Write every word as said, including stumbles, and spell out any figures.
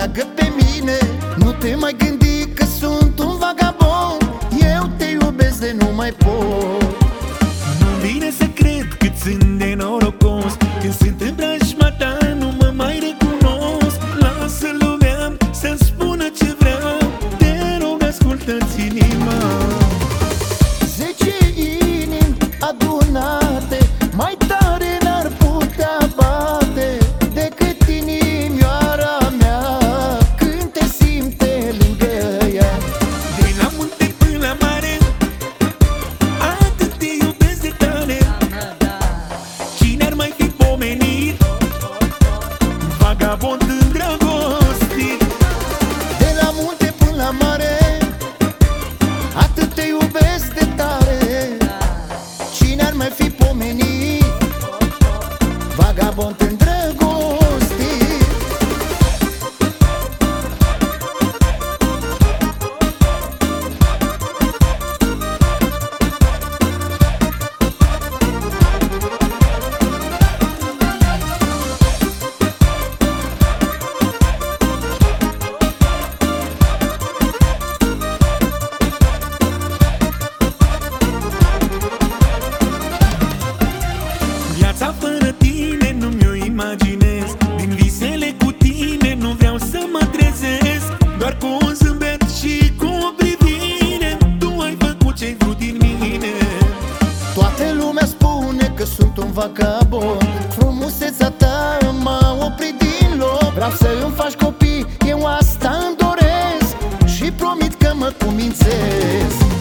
leagă pe mine. Nu te mai gândi că sunt un vagabond, eu te iubesc de nu mai pot. Nu-mi vine să cred cât sunt de norocos, când sunt în preajma ta nu mă mai recunosc. Lasă lumea să-mi spună ce vreau, te rog ascultă-ți inima. Zece inimi adunate mai tare n-ar putea bate decât inimioara mea când te simte lângă ea. De la munte până la mare, atât te iubesc de tare. Cine ar mai fi pomenit, vagabond îndrăgostit. De la munte până la mare, atât te iubesc de tare. Cine ar mai fi pomenit, vagabond îndrăgostit. Viața fără tine nu mi-o imaginez, din visele cu tine nu vreau să mă trezesc. Doar cu un zâmbet și cu o privire tu ai făcut ce-ai vrut din mine. Toată lumea spune că sunt un vagabond, frumusețea ta m-a oprit din loc. Vreau să îmi faci copii, eu asta îmi doresc și promit că mă cumințesc.